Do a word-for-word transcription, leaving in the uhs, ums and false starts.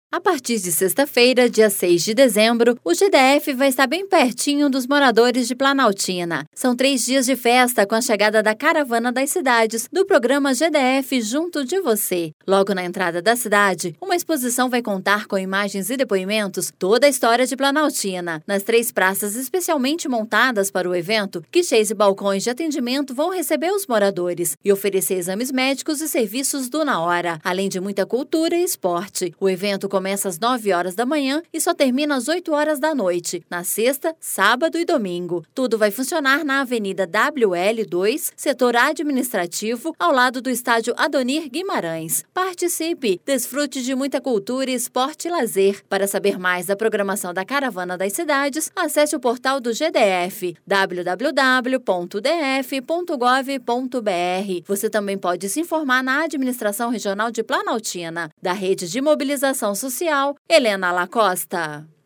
A partir de sexta-feira, dia seis de dezembro, o G D F vai estar bem pertinho dos moradores de Planaltina. São três dias de festa com a chegada da Caravana das Cidades, do programa G D F Junto de Você. Logo na entrada da cidade, uma exposição vai contar com imagens e depoimentos toda a história de Planaltina. Nas três praças especialmente montadas para o evento, guichês e balcões de atendimento vão receber os moradores e oferecer exames médicos e serviços do na hora, além de muita cultura e esporte. O evento começa às nove horas da manhã e só termina às oito horas da noite, na sexta, sábado e domingo. Tudo vai funcionar na Avenida W L dois, setor administrativo, ao lado do estádio Adonir Guimarães. Participe, desfrute de muita cultura, esporte e lazer. Para saber mais da programação da Caravana das Cidades, acesse o portal do G D F, w w w ponto d f ponto gov ponto b r. Você também pode se informar na Administração Regional de Planaltina, da Rede de Mobilização Social, Helena Lacosta.